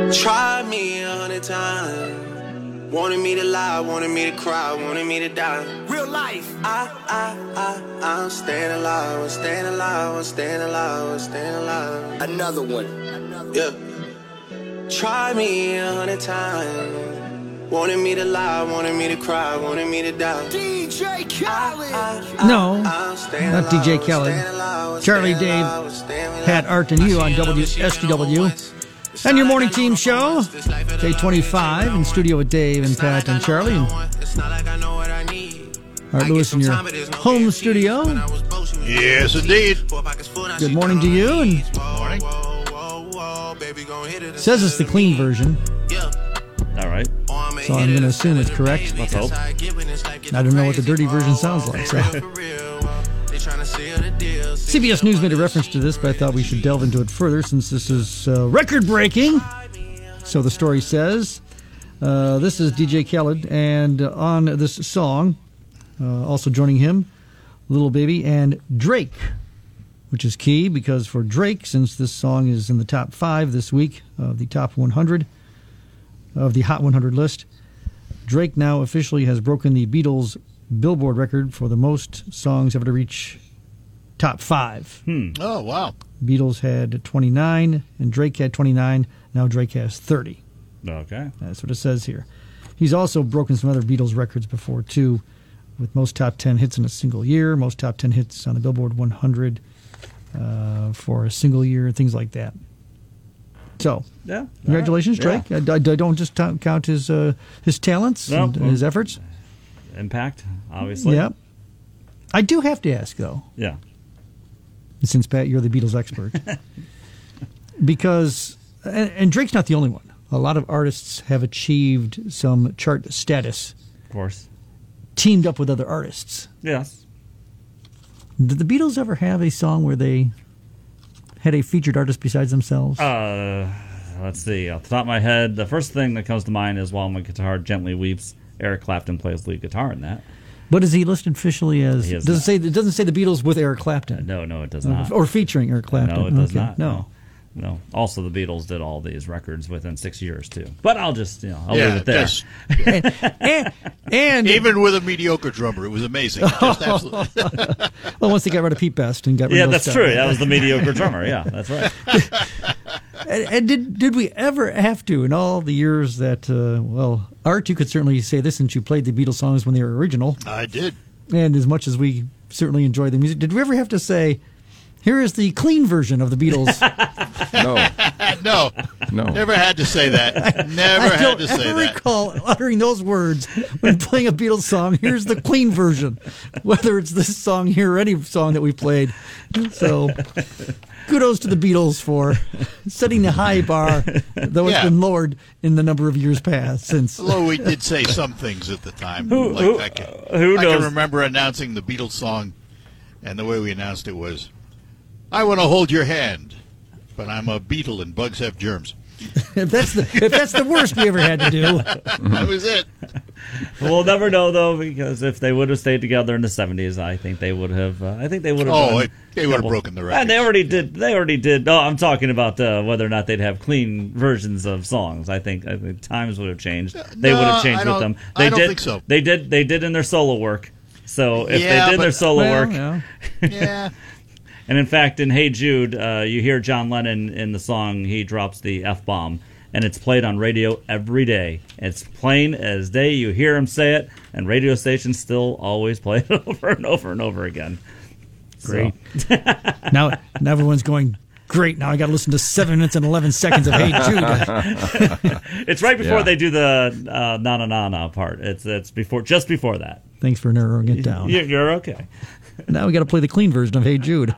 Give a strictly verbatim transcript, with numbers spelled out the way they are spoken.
Tried me a hundred times. Wanted me to lie, wanted me to cry, wanted me to die. Real life. I, I, I, I'm staying alive, I'm staying alive, I'm staying alive, I'm staying alive. Another one. Yeah. Tried me a hundred times. Wanted me to lie, wanted me to cry, wanted me to die. D J Khaled. I, I, No, I'm staying not D J alive, Khaled. I'm staying alive, I'm Charlie, staying Dave, alive, I'm staying alive. Pat, Art, and you on W S T W. And your morning team show, Day twenty-five, in studio with Dave and Pat and Charlie. And Art Lewis in your home studio. Yes, indeed. Good morning to you. And Morning. says it's the clean version, All right. so I'm going to assume it's correct. Let's hope. I don't know what the dirty version sounds like. So. C B S News made a reference to this, but I thought we should delve into it further since this is uh, record-breaking. So the story says, uh, this is D J Khaled, and uh, on this song, uh, also joining him, Lil Baby and Drake, which is key because for Drake, since this song is in the top five this week of the top one hundred, of the Hot one hundred list, Drake now officially has broken the Beatles' Billboard record for the most songs ever to reach top five. Hmm. Oh, wow. Beatles had twenty-nine, and Drake had twenty-nine. Now Drake has thirty. Okay. That's what it says here. He's also broken some other Beatles records before, too, with most top ten hits in a single year, most top ten hits on the Billboard one hundred uh, for a single year, things like that. So, Yeah. congratulations, All right. Drake. I, I, I don't just t- count his uh, his talents No, and well- his efforts. Yeah. Impact, obviously. Yeah. I do have to ask, though, Yeah. since, Pat, you're the Beatles expert, because, and, and Drake's not the only one. A lot of artists have achieved some chart status, Of course. teamed up with other artists. Yes. Did the Beatles ever have a song where they had a featured artist besides themselves? Uh, let's see. Off the top of my head, the first thing that comes to mind is While My Guitar Gently Weeps. Eric Clapton plays lead guitar in that. But is he listed officially as? He is Does it not. say? It doesn't say the Beatles with Eric Clapton. No, no, it does Uh, not. Or featuring Eric Clapton. No, it does Okay. not. No. No. Also, the Beatles did all these records within six years, too. But I'll just, you know, I'll Yeah, leave it there. just- and, and Even with a mediocre drummer, it was amazing. Just absolutely. well, once they got rid of Pete Best and got rid Yeah, of those that's guys. true. That was the mediocre drummer. Yeah, that's right. And, and did did we ever have to, in all the years that, uh, well, Art, you could certainly say this since you played the Beatles songs when they were original, I did. and as much as we certainly enjoy the music, did we ever have to say, here is the clean version of the Beatles? No, No, no. never had to say that. Never I had don't to say ever that. recall uttering those words when playing a Beatles song. Here's the clean version, whether it's this song here or any song that we played. So, kudos to the Beatles for setting the high bar, though it's Yeah. been lowered in the number of years past since. Although we did say some things at the time. Who- like who- I can, uh, who I knows? can remember announcing the Beatles song, and the way we announced it was, I want to hold your hand, but I'm a beetle and bugs have germs. If that's the if that's the worst we ever had to do. That was it. We'll never know, though, because if they would have stayed together in the seventies, I think they would have. Uh, I think they would have. Oh, done it, they would have couple- broken the record. And they already did. They already did. No, I'm talking about uh, whether or not they'd have clean versions of songs. I think, I think times would have changed. They No, would have changed I with don't- them. They I don't did, think so. They did. They did in their solo work. So if Yeah, they did but- their solo Well, work, yeah. Yeah. and in fact, in Hey Jude, uh, you hear John Lennon in the song. He drops the F bomb, and it's played on radio every day. It's plain as day. You hear him say it, and radio stations still always play it over and over and over again. Great. now, now everyone's going, great, now I got to listen to seven minutes and eleven seconds of Hey Jude. It's right before Yeah. they do the uh, na na na na part. It's it's before just before that. Thanks for narrowing it down. You're, you're okay. Now we got to play the clean version of Hey Jude.